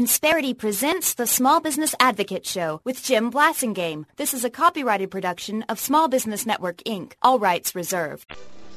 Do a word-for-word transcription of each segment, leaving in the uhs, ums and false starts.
Insperity presents the Small Business Advocate Show with Jim Blasingame. This is a copyrighted production of Small Business Network, Incorporated. All rights reserved.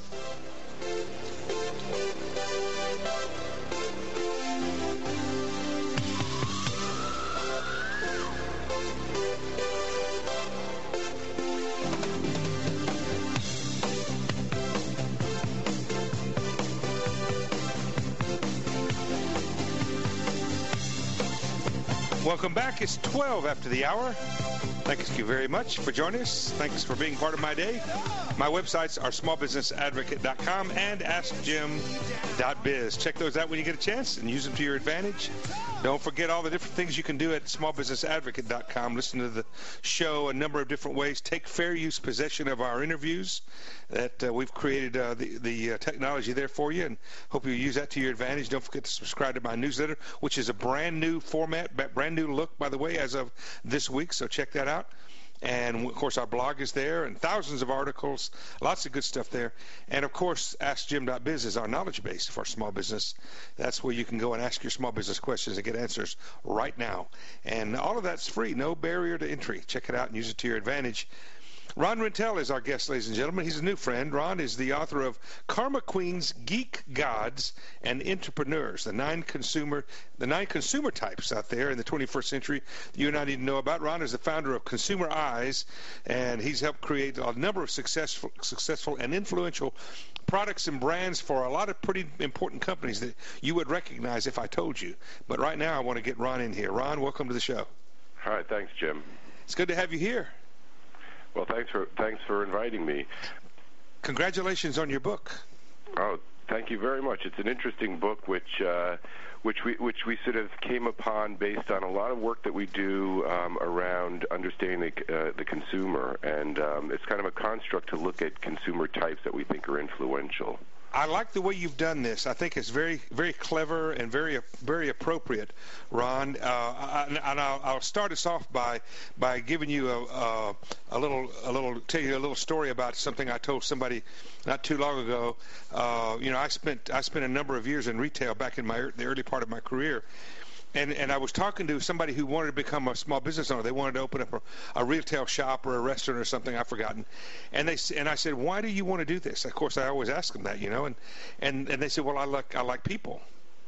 Welcome back. It's twelve after the hour. Thank you very much for joining us. Thanks for being part of my day. My websites are small business advocate dot com and ask jim dot biz. Check those out when you get a chance and use them to your advantage. Don't forget all the different things you can do at small business advocate dot com. Listen to the show a number of different ways. Take fair use possession of our interviews that uh, we've created uh, the, the uh, technology there for you, and hope you use that to your advantage. Don't forget to subscribe to my newsletter, which is a brand new format, brand new look, by the way, as of this week, so check that out. And, of course, our blog is there, and thousands of articles, lots of good stuff there. And, of course, ask jim dot biz is our knowledge base for small business. That's where you can go and ask your small business questions and get answers right now. And all of that's free, no barrier to entry. Check it out and use it to your advantage. Ron Rintel is our guest, ladies and gentlemen. He's a new friend. Ron is the author of Karma Queens, Geek Gods, and Entrepreneurs, the nine consumer the nine consumer types out there in the twenty-first century you and I need to know about. Ron is the founder of Consumer Eyes, and he's helped create a number of successful, successful and influential products and brands for a lot of pretty important companies that you would recognize if I told you. But right now I want to get Ron in here. Ron, welcome to the show. Hi, thanks, Jim. It's good to have you here. Well, thanks for thanks for inviting me. Congratulations on your book. Oh, thank you very much. It's an interesting book, which uh, which we which we sort of came upon based on a lot of work that we do um, around understanding the, uh, the consumer, and um, it's kind of a construct to look at consumer types that we think are influential. I like the way you've done this. I think it's very, very clever and very, very appropriate, Ron. Uh, and I'll, I'll start us off by by giving you a, a, a little, a little, tell you a little story about something I told somebody not too long ago. Uh, you know, I spent I spent a number of years in retail back in my the early part of my career. And, and I was talking to somebody who wanted to become a small business owner. They wanted to open up a, a retail shop or a restaurant or something, I've forgotten. And they and I said, why do you want to do this? Of course, I always ask them that, you know. And, and, and they said, well, I like I like people.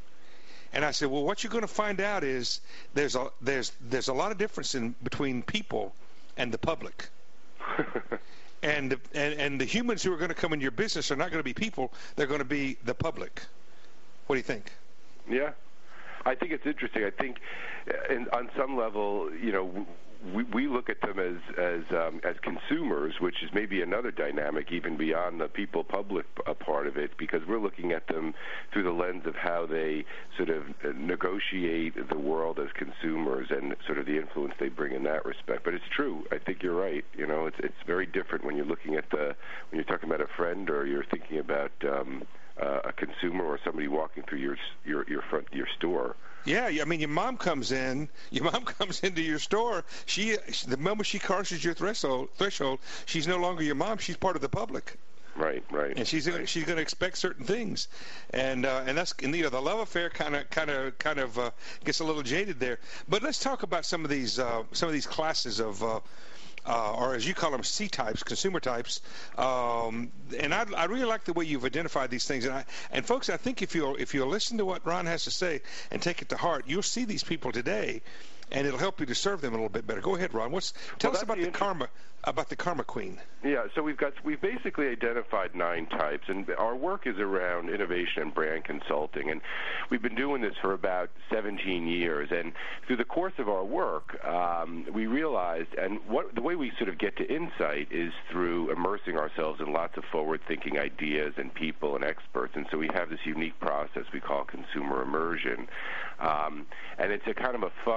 And I said, well, what you're going to find out is there's a there's there's a lot of difference in between people and the public. and, the, and and the humans who are going to come in your business are not going to be people. They're going to be the public. What do you think? Yeah. I think it's interesting. I think, in, on some level, you know, we, we look at them as as um, as consumers, which is maybe another dynamic even beyond the people-public uh, part of it, because we're looking at them through the lens of how they sort of negotiate the world as consumers and sort of the influence they bring in that respect. But it's true. I think you're right. You know, it's it's very different when you're looking at the when you're talking about a friend or you're thinking about. Um, Uh, a consumer or somebody walking through your your your front your store. Yeah, I mean, your mom comes in. Your mom comes into your store. She, the moment she crosses your threshold, threshold, she's no longer your mom. She's part of the public. Right, right. And she's right. she's going to expect certain things, and uh, and that's and, you know, the love affair kind of kind of kind of uh, gets a little jaded there. But let's talk about some of these uh, some of these classes of. Uh, Uh, or as you call them, C-types, consumer types, um, and I, I really like the way you've identified these things. And, I, and folks, I think if you'll if you'll listen to what Ron has to say and take it to heart, you'll see these people today, and it'll help you to serve them a little bit better. Go ahead, Ron. What's tell well, us about the, the karma about the Karma Queen. Yeah, so we've got we've basically identified nine types, and our work is around innovation and brand consulting, and we've been doing this for about seventeen years. And through the course of our work, um, we realized, and what the way we sort of get to insight is through immersing ourselves in lots of forward-thinking ideas and people and experts. And so we have this unique process we call consumer immersion, um, and it's a kind of a fun and interesting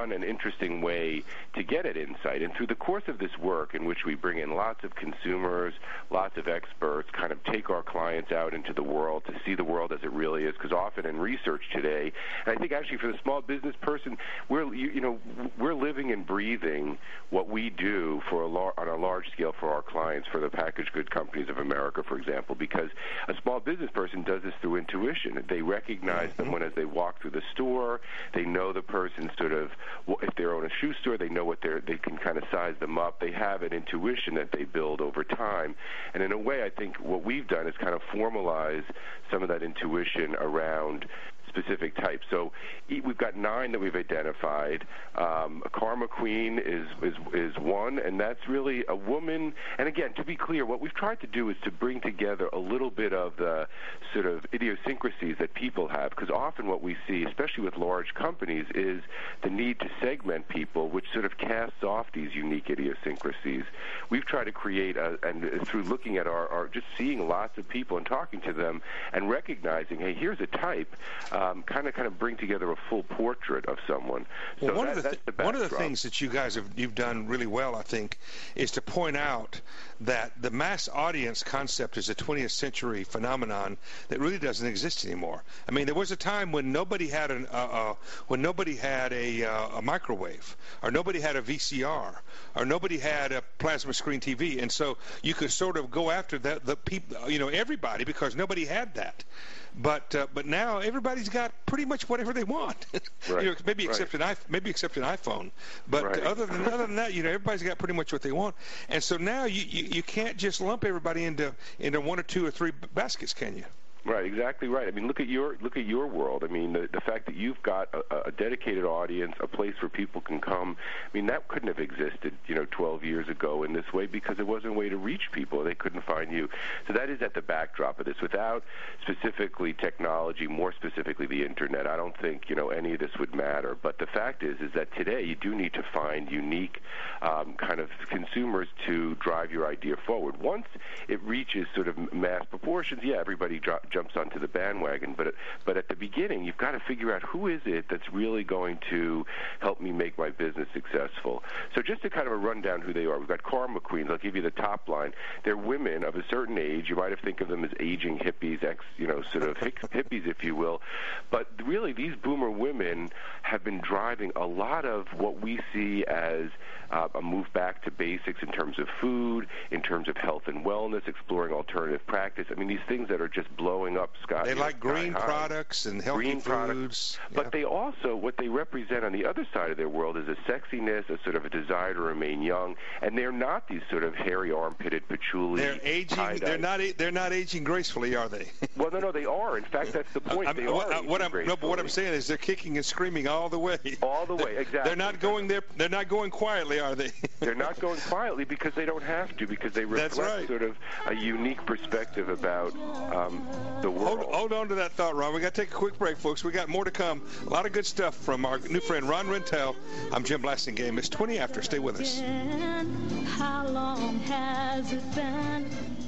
interesting way to get at insight. And through the course of this work, in which we bring in lots of consumers, lots of experts, kind of take our clients out into the world to see the world as it really is, because often in research today, and I think actually for the small business person, we're you, you know we're living and breathing what we do for a lar- on a large scale for our clients, for the packaged good companies of America, for example, because a small business person does this through intuition. They recognize mm-hmm. someone as they walk through the store. They know the person sort of, well, if they own a shoe store, they know what they're, they can kind of size them up. They have an intuition that they build over time. And in a way, I think what we've done is kind of formalize some of that intuition around specific types. So we've got nine that we've identified. Um, Karma Queen is, is is one, and that's really a woman. And again, to be clear, what we've tried to do is to bring together a little bit of the sort of idiosyncrasies that people have, because often what we see, especially with large companies, is the need to segment people, which sort of casts off these unique idiosyncrasies. We've tried to create, a, and through looking at our, our, just seeing lots of people and talking to them and recognizing, hey, here's a type, Um, kind of, kind of bring together a full portrait of someone. So well, one, that, of the th- that's the one of the things that you guys have you've done really well, I think, is to point out that the mass audience concept is a twentieth century phenomenon that really doesn't exist anymore. I mean, there was a time when nobody had an uh, uh, when nobody had a, uh, a microwave, or nobody had a V C R, or nobody had a plasma screen T V, and so you could sort of go after that the people, you know, everybody, because nobody had that. But uh, but now everybody's got pretty much whatever they want. Right. you know, maybe right. except an iPhone, maybe except an iPhone. But right. other than other than that, you know, everybody's got pretty much what they want. And so now you, you, you can't just lump everybody into into one or two or three baskets, can you? Right, exactly right. I mean, look at your look at your world. I mean, the, the fact that you've got a, a dedicated audience, a place where people can come. I mean, that couldn't have existed, you know, twelve years ago in this way, because there wasn't a way to reach people. They couldn't find you. So that is at the backdrop of this. Without specifically technology, more specifically the internet, I don't think, you know, any of this would matter. But the fact is, is that today you do need to find unique um, kind of consumers to drive your idea forward. Once it reaches sort of mass proportions, yeah, everybody drops. jumps onto the bandwagon, but but at the beginning, you've got to figure out who is it that's really going to help me make my business successful. So just to kind of a rundown who they are, we've got Karma Queens. I'll give you the top line. They're women of a certain age. You might have think of them as aging hippies, ex, you know, sort of hippies, if you will. But really, these boomer women have been driving a lot of what we see as uh, a move back to basics in terms of food, in terms of health and wellness, exploring alternative practice. I mean, these things that are just blowing up Scott. They like green products and healthy green foods. Products. But yeah. They also, what they represent on the other side of their world is a sexiness, a sort of a desire to remain young, and they're not these sort of hairy armpitted patchouli. They're aging. Tie-dye. They're not. They're not aging gracefully, are they? Well, no, no, they are. In fact, that's the point. I mean, they what, are. What I'm, no, but what I'm saying is they're kicking and screaming all the way. All the way, exactly. They're not going there. They're not going quietly, are they? They're not going quietly because they don't have to, because they reflect right. sort of a unique perspective about um, the world. Hold, hold on to that thought, Ron. We got to take a quick break, folks. We got more to come. A lot of good stuff from our new friend Ron Rentel. I'm Jim Blasingame. It's twenty after. Stay with us. How long has it been?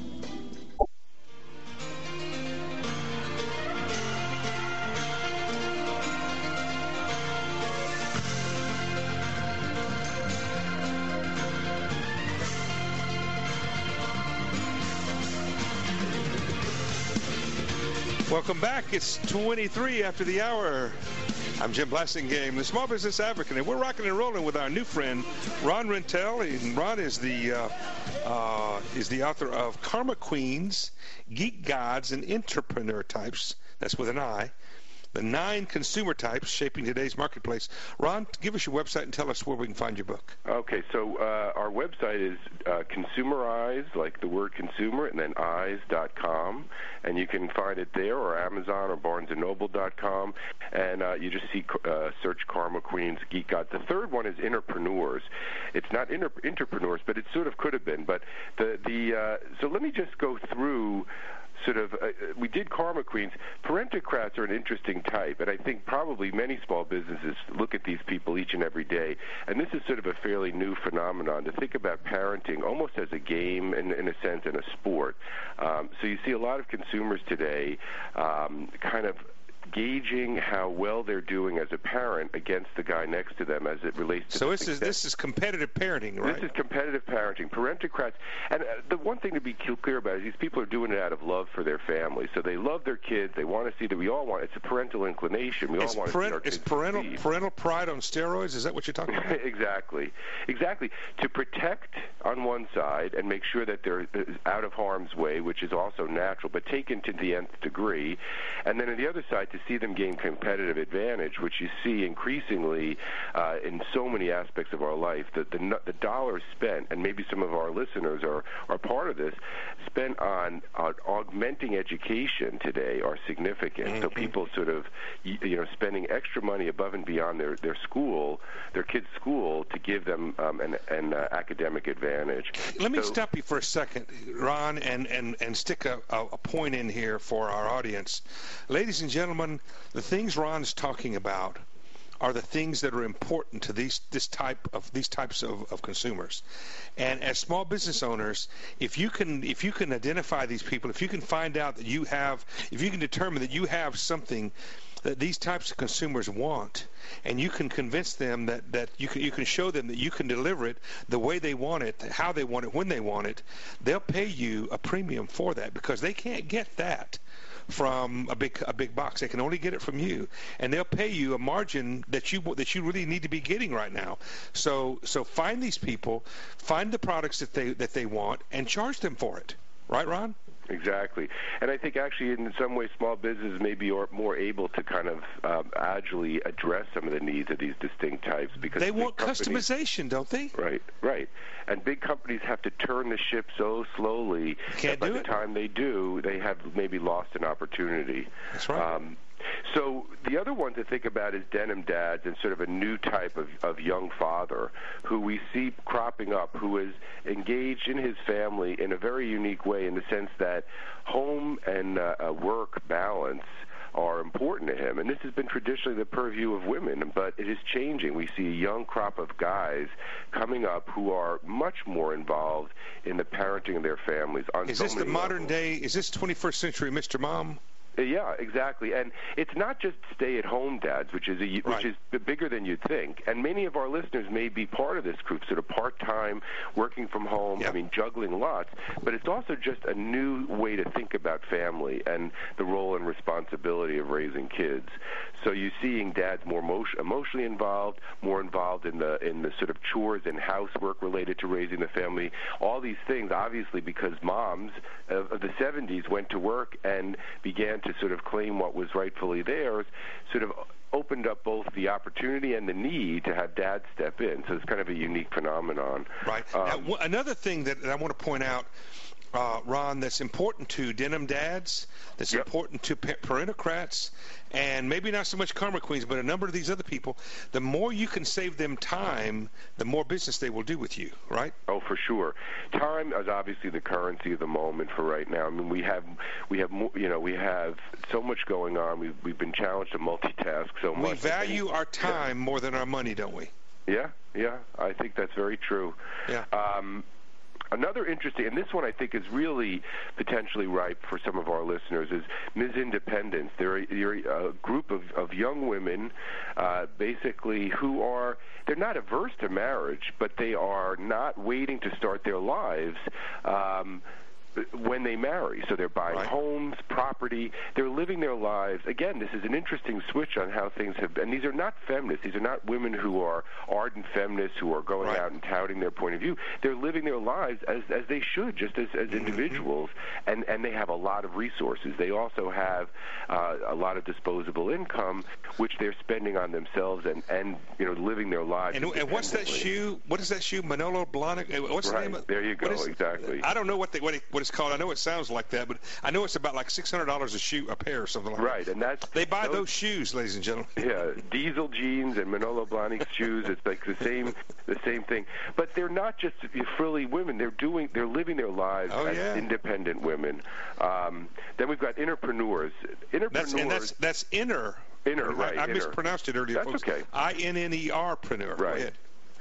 Welcome back. It's twenty-three after the hour. I'm Jim Blasingame, the Small Business Advocate, and we're rocking and rolling with our new friend Ron Rentel. And Ron is the uh, uh, is the author of Karma Queens, Geek Gods, and Entrepreneur Types. That's with an I. The nine consumer types shaping today's marketplace. Ron, give us your website and tell us where we can find your book. Okay, so uh, our website is uh, Consumerize, like the word consumer, and then eyes dot com, and you can find it there, or Amazon, or barnes and noble dot com, and uh, you just see uh, search Karma Queens, Geek God. The third one is Entrepreneurs. It's not inter- entrepreneurs, but it sort of could have been. But the the uh, so let me just go through. Sort of, uh, we did Karma Queens. Parentocrats are an interesting type, and I think probably many small businesses look at these people each and every day. And this is sort of a fairly new phenomenon to think about parenting almost as a game, in, in a sense, and a sport. Um, so you see a lot of consumers today um, kind of gauging how well they're doing as a parent against the guy next to them as it relates to. So this is this is competitive parenting, right? This is competitive parenting. Parentocrats, and uh, the one thing to be clear about is these people are doing it out of love for their family. So they love their kids. They want to see that we all want. It's a parental inclination. We it's all want parent, to see our kids It's parental succeed. parental pride on steroids. Is that what you're talking about? Exactly, exactly. To protect on one side and make sure that they're out of harm's way, which is also natural, but taken to the nth degree, and then on the other side to see them gain competitive advantage, which you see increasingly uh, in so many aspects of our life. The, the the dollars spent, and maybe some of our listeners are, are part of this, spent on, on augmenting education today are significant. Mm-hmm. So people sort of, you know, spending extra money above and beyond their, their school, their kids' school, to give them um, an, an uh, academic advantage. Let me so, stop you for a second, Ron, and, and, and stick a, a point in here for our audience. Ladies and gentlemen, the things Ron's talking about are the things that are important to these this type of these types of, of consumers. And as small business owners, if you can if you can identify these people, if you can find out that you have, if you can determine that you have something that these types of consumers want, and you can convince them that, that you can you can show them that you can deliver it the way they want it, how they want it, when they want it, they'll pay you a premium for that, because they can't get that from a big a big box. They can only get it from you, and they'll pay you a margin that you that you really need to be getting right now. So so find these people, find the products that they that they want, and charge them for it. Right, Ron? Exactly. And I think actually in some ways small businesses may be more able to kind of um, agilely address some of the needs of these distinct types, because they want customization, don't they? Right, right. And big companies have to turn the ship so slowly Can't that by do the it. time they do, they have maybe lost an opportunity. That's right. Um, So the other one to think about is denim dads, and sort of a new type of, of young father who we see cropping up, who is engaged in his family in a very unique way, in the sense that home and uh, work balance are important to him. And this has been traditionally the purview of women, but it is changing. We see a young crop of guys coming up who are much more involved in the parenting of their families. On is so this the many modern levels. day, is this twenty-first century Mister Mom? Yeah, exactly. And it's not just stay-at-home dads, which is a, which Right. is bigger than you'd think. And many of our listeners may be part of this group, sort of part-time, working from home, Yep. I mean, juggling lots. But it's also just a new way to think about family and the role and responsibility of raising kids. So you're seeing dads more emo- emotionally involved, more involved in the in the sort of chores and housework related to raising the family. All these things, obviously, because moms of, of the seventies went to work and began to sort of claim what was rightfully theirs, sort of opened up both the opportunity and the need to have dads step in. So it's kind of a unique phenomenon. Right. Um, now, w- another thing that, that I want to point out, uh, Ron, that's important to denim dads, that's Yep. important to pa- parentocrats, and maybe not so much karma queens, but a number of these other people, the more you can save them time, the more business they will do with you, right? Oh, for sure. Time is obviously the currency of the moment for right now. I mean, we have, we have, mo- you know, we have so much going on. We've we've been challenged to multitask so much. We value our time more than our money, don't we? Yeah, yeah. I think that's very true. Yeah. Um, Another interesting, and this one I think is really potentially ripe for some of our listeners, is Miz Independence. They're a, they're a group of, of young women, uh, basically, who are, they're not averse to marriage, but they are not waiting to start their lives um, when they marry. So they're buying Right. homes, property. They're living their lives. Again, this is an interesting switch on how things have been. And these are not feminists. These are not women who are ardent feminists who are going Right. out and touting their point of view. They're living their lives as, as they should, just as, as individuals. And, and they have a lot of resources. They also have uh, a lot of disposable income, which they're spending on themselves and, and you know, living their lives. And, and what's that independently. shoe? What is that shoe? Manolo Blahnik? What's Right. the name of There you go. what is- Exactly. I don't know what, they, what, it, what it's called. I know it sounds like that, but I know it's about like six hundred dollars a shoe, a pair or something like Right, that. and that's They buy those- those shoes, ladies and gentlemen. Yeah, diesel jeans and Manolo Blahnik shoes. It's like the same, the same thing. But they're not just frilly women. They're doing, they're living their lives Oh, as yeah. independent women. Um, then we've got interpreneurs. Interpreneurs. That's and that's that's inner. Inner, I- right, I, inner. mispronounced it earlier, That's folks. okay. I N N E R preneur. Go Right. ahead.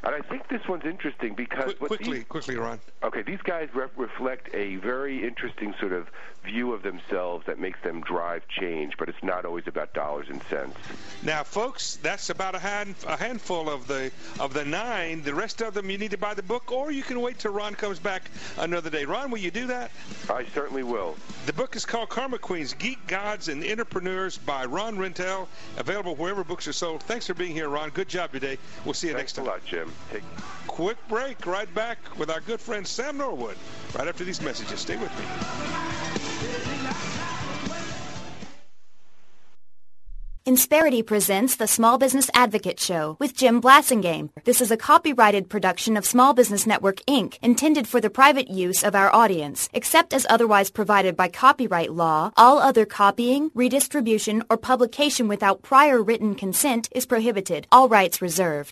And I think this one's interesting because... Qu- what quickly, these, quickly, Ron. Okay, these guys re- reflect a very interesting sort of view of themselves that makes them drive change, but it's not always about dollars and cents. Now, folks, that's about a, hand, a handful of the of the nine. The rest of them, you need to buy the book, or you can wait till Ron comes back another day. Ron, will you do that? I certainly will. The book is called Karma Queens, Geek Gods and Entrepreneurs by Ron Rentel, available wherever books are sold. Thanks for being here, Ron. Good job today. We'll see you Thanks next time. Thanks a lot, Jim. Take- Quick break, right back with our good friend Sam Norwood, right after these messages. Stay with me. Insperity presents the Small Business Advocate Show with Jim Blasingame. This is a copyrighted production of Small Business Network, Incorporated, intended for the private use of our audience. Except as otherwise provided by copyright law, all other copying, redistribution, or publication without prior written consent is prohibited. All rights reserved.